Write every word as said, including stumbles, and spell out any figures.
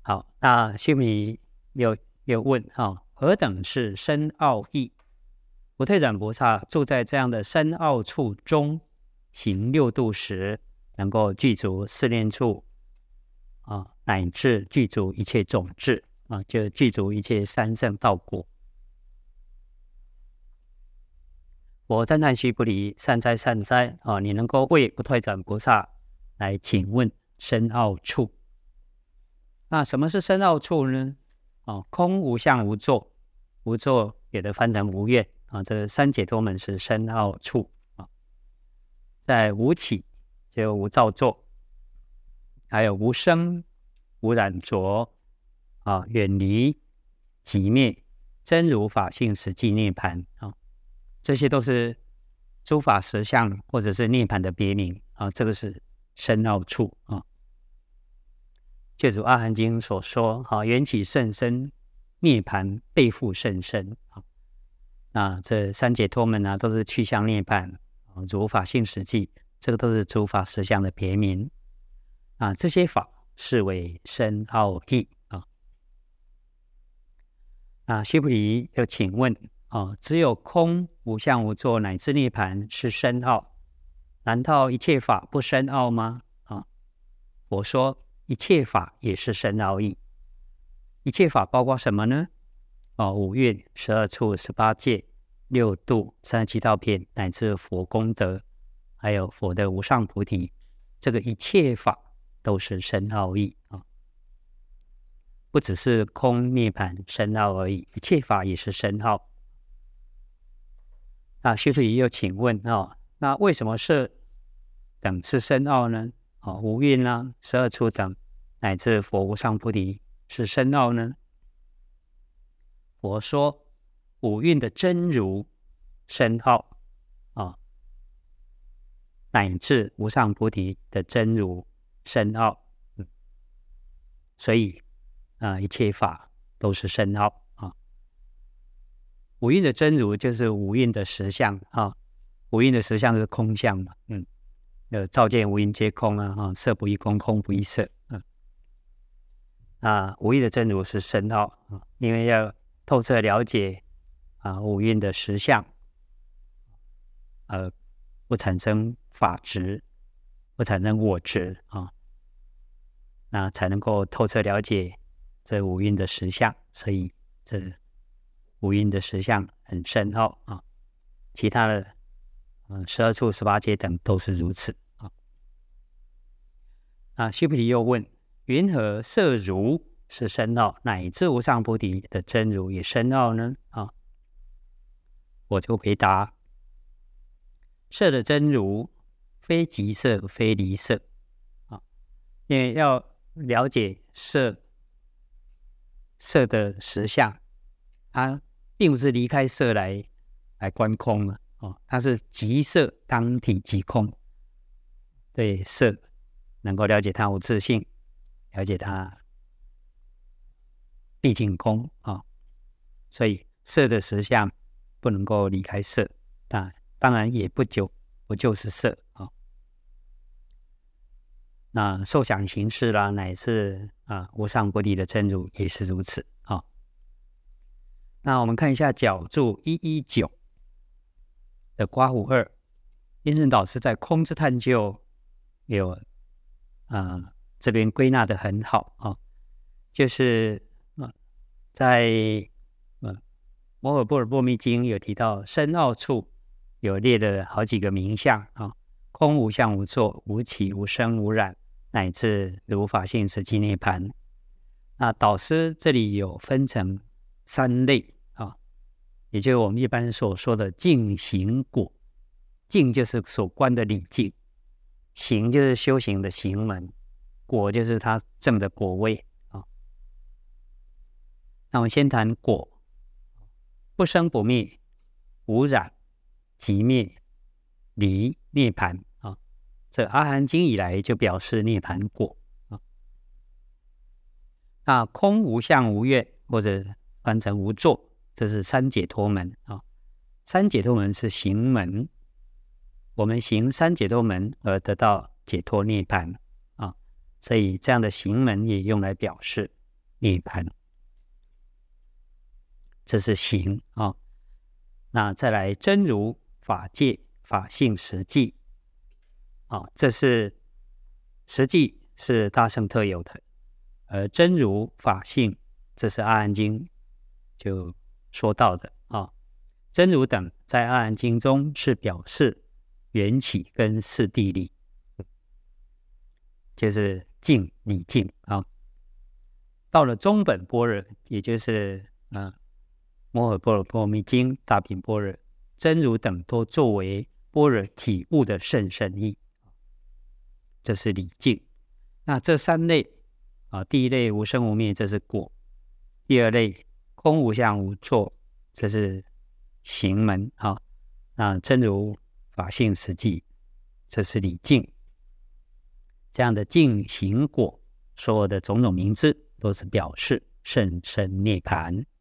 好，那须弥又又问哦，何等是深奥义？不退转菩萨住在这样的深奥处中，行六度时，能够具足四念处啊，乃至具足一切种智啊，就具足一切三圣道果。我赞叹须菩提，善哉善哉啊！你能够为不退转菩萨来请问深奥处。那什么是深奥处呢？哦，空无相无作，无作也得翻成无愿啊。这三解脱门是深奥处啊。在无起就无造作，还有无生无染着啊，远离寂灭，真如法性实际涅槃啊。这些都是诸法实相或者是涅槃的别名啊。这个是深奥处啊。就如阿含经所说啊，缘起甚深，涅槃背负甚深啊。那这三解脱门啊，都是去向涅槃啊，如法性实际，这个都是诸法实相的别名啊。这些法视为深奥义啊。那须菩提又请问啊，只有空无相无作乃至涅槃是深奥，难道一切法不深奥吗？啊，我说一切法也是深奥义。一切法包括什么呢？哦，五蕴、十二处、十八界、六度、三十七道品，乃至佛功德，还有佛的无上菩提，这个一切法都是深奥义啊。不只是空涅槃深奥而已，一切法也是深奥。那须菩提又请问哦，那为什么色等是深奥呢？哦，无蕴啊、十二处等，乃至佛无上菩提是深奥呢？佛说五蕴的真如深奥啊，乃至无上菩提的真如深奥，嗯、所以啊、呃，一切法都是深奥啊。五蕴的真如就是五蕴的实相啊，五蕴的实相是空相嘛，嗯。呃，照见五蕴皆空啊，啊，色不异空，空不异色，嗯，啊，无异的真如是深奥啊，因为要透彻了解啊五蕴的实相，呃，不产生法执，不产生我执啊，那才能够透彻了解这五蕴的实相，所以这五蕴的实相很深奥啊，其他的。嗯，十二处、十八界等都是如此啊。那须菩提又问：云何色如是深奥，乃至无上菩提的真如也深奥呢？啊，我就回答：色的真如，非即色，非离色啊。因为要了解色，色的实相，它并不是离开色来来观空了。哦，它是即色当体即空，对色能够了解它无自性，了解它毕竟空啊、哦，所以色的实相不能够离开色，那当然也不就不就是色啊、哦。那受想行识啦，乃至啊无上菩提的真如也是如此啊、哦。那我们看一下角注一一九。的刮胡二，印顺导师在空之探究有啊、呃、这边归纳的很好啊、哦，就是啊、呃、在呃摩诃般若波密经有提到深奥处有列了好几个名相啊、哦，空无相无作，无起无生无染，乃至如法性实际涅槃。那导师这里有分成三类。也就是我们一般所说的境行果，境就是所观的理境，行就是修行的行门，果就是他证的果位啊。那我们先谈果，不生不灭，无染，即灭，离涅槃啊。这阿含经以来就表示涅槃果啊。那空无相无愿，或者翻成无作。这是三解脱门啊，三解脱门是行门，我们行三解脱门而得到解脱涅槃啊，所以这样的行门也用来表示涅槃。这是行啊、哦。那再来真如法界法性实际啊、哦，这是实际是大乘特有的，而真如法性这是阿含经就说到的啊、哦。真如等在阿含经中是表示缘起跟四谛理，就是净理净啊。到了中本般若，也就是呃摩诃般若波罗蜜经大品般若，真如等都作为般若体悟的甚深义，这是理净。那这三类啊，第一类无生无灭，这是果；第二类空无相无作，这是行门啊。那真如法性实际，这是理净。这样的净行果，所有的种种名字都是表示甚深涅槃。